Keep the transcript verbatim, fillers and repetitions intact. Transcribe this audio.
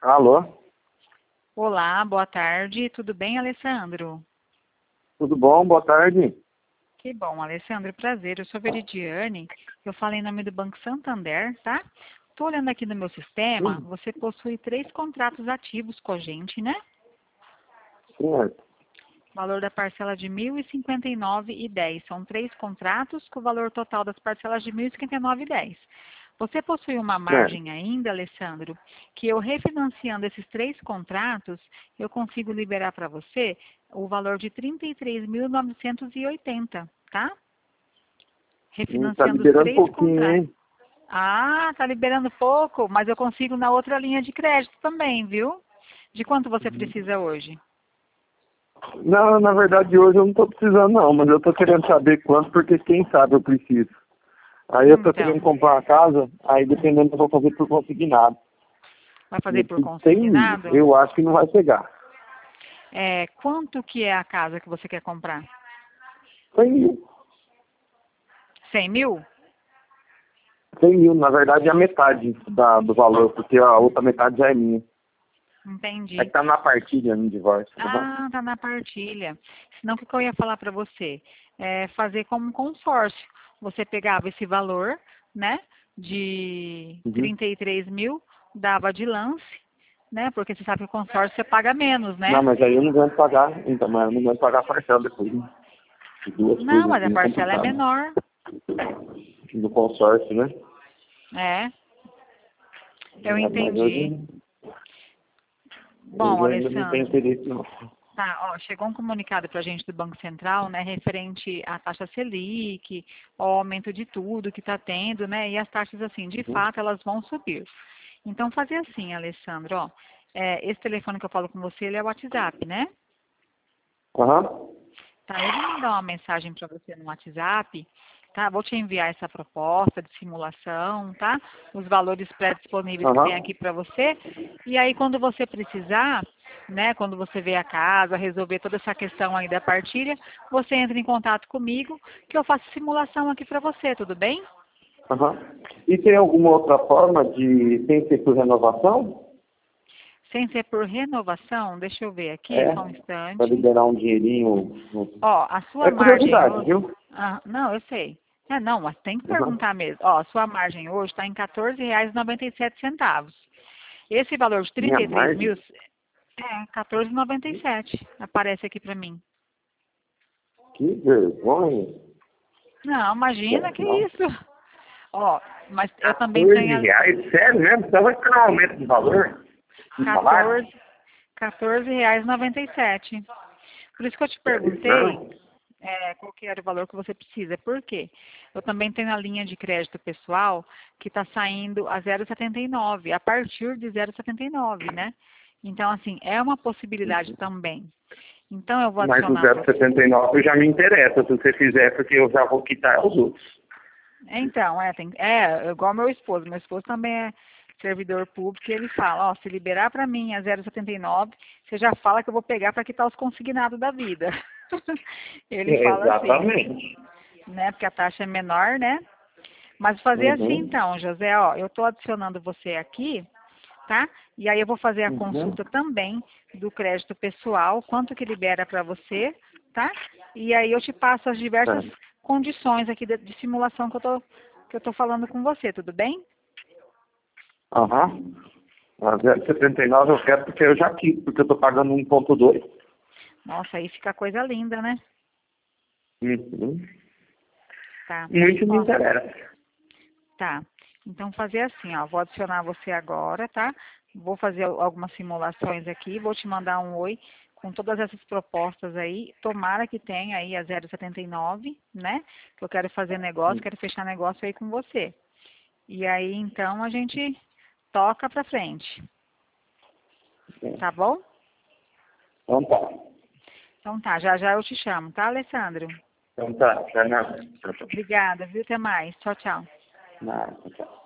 Alô? Olá, boa tarde. Tudo bem, Alessandro? Tudo bom? Boa tarde. Que bom, Alessandro. Prazer. Eu sou Veridiane. Eu falei em nome do Banco Santander, tá? Estou olhando aqui no meu sistema. Sim, Você possui três contratos ativos com a gente, né? certo. Valor da parcela de mil e cinquenta e nove e dez. São três contratos com o valor total das parcelas de mil e cinquenta e nove e dez. Você possui uma Certo. margem ainda, Alessandro, que eu refinanciando esses três contratos, eu consigo liberar para você o valor de trinta e três mil novecentos e oitenta, tá? Hum, Tá Refinanciando os liberando três pouquinho, contratos. hein? Ah, tá liberando pouco, mas eu consigo na outra linha de crédito também, viu? De quanto você precisa hoje? Não, na verdade hoje eu não tô precisando não, mas eu tô querendo saber quanto, porque quem sabe eu preciso. Aí eu tô querendo Então, comprar uma casa, aí dependendo eu vou fazer por consignado. vai E fazer eu por preciso de cem mil. consignado? Eu acho que não vai pegar. É, quanto que é a casa que você quer comprar? cem mil. Cem mil? cem mil, na verdade é a metade da, do valor, porque a outra metade já é minha. É Entendi. que tá na partilha no divórcio. Uhum. Ah, tá na partilha. Senão, o que que eu ia falar para você? É fazer como um consórcio. Você pegava esse valor, né, de Uhum. trinta e três mil, dava de lance, né, porque você sabe que o consórcio você paga menos, Não, né? mas aí eu não aguento pagar, então, mas eu não aguento pagar a parcela depois. Né? De duas Não, coisas mas a assim é parcela é complicado. menor. Do consórcio, né? É, eu É, mas entendi. hoje, Bom, hoje eu ainda não tenho Alessandro, interesse não. tá, ó, chegou um comunicado para a gente do Banco Central, né, referente à taxa Selic, ao aumento de tudo que está tendo, né, e as taxas, assim, de Uhum. fato, elas vão subir. Então, fazer assim, Alessandro, ó, é, esse telefone que eu falo com você, ele é o WhatsApp, né? Aham. Tá, eu vou mandar uma mensagem para você no WhatsApp, tá? Vou te enviar essa proposta de simulação, tá? Os valores pré-disponíveis que tem Aham. aqui para você. E aí, quando você precisar, né? Quando você ver a casa, resolver toda essa questão aí da partilha, você entra em contato comigo, que eu faço simulação aqui para você, tudo bem? Aham. E tem alguma outra forma de, sem ser por renovação? Sem ser por renovação, deixa eu ver aqui, É, só um para instante. liberar um dinheirinho. no- Ó, a sua É margem curiosidade, hoje. viu? Ah, não, eu sei. É, não, mas tem que Aham. perguntar mesmo. Ó, a sua margem hoje está em quatorze reais e noventa e sete centavos. Esse valor de Minha trinta e três mil margem? é quatorze e noventa e sete. Aparece aqui para mim. Que vergonha. Não, imagina que Não. isso. Ó, mas eu também quatorze tenho a reais? Sério mesmo? Então vai ficar um aumento de valor? De salário? quatorze, quatorze reais e noventa e sete. Por isso que eu te Sério? perguntei Não. é, qual que era o valor que você precisa. Por quê? Eu também tenho a linha de crédito pessoal que está saindo a zero vírgula setenta e nove, a partir de zero vírgula setenta e nove, né? Então, assim, é uma possibilidade também. Então, eu vou Mas o adicionar zero vírgula você. setenta e nove já me interessa se você fizer, porque eu já vou quitar os outros. Então, é, tem, é igual meu esposo. Meu esposo também é servidor público e ele fala, ó, se liberar para mim a zero vírgula setenta e nove, você já fala que eu vou pegar para quitar os consignados da vida. Ele fala assim, Exatamente. né? Porque a taxa é menor, né? Mas fazer assim Uhum. então, José, ó, eu estou adicionando você aqui, tá? E aí eu vou fazer a Uhum. consulta também do crédito pessoal, quanto que libera para você, tá? E aí eu te passo as diversas Tá. condições aqui de, de simulação que eu tô que eu tô falando com você, tudo bem? Aham. A zero vírgula setenta e nove eu quero porque eu já quis, porque eu tô pagando um ponto dois. Nossa, aí fica coisa linda, né? Uhum. Tá. Muito me Ó, interessa. tá. Então fazer assim, ó, vou adicionar você agora, tá? Vou fazer al- algumas simulações aqui, vou te mandar um oi com todas essas propostas aí. Tomara que tenha aí a zero vírgula setenta e nove, né? Que eu quero fazer negócio, quero fechar negócio aí com você. E aí então a gente toca pra frente, tá bom? Então tá. Então tá, já já eu te chamo, tá, Alessandro? Então tá. Já nada. Tchau, tchau. Obrigada, viu? Até mais. Tchau, tchau. Nada, tchau.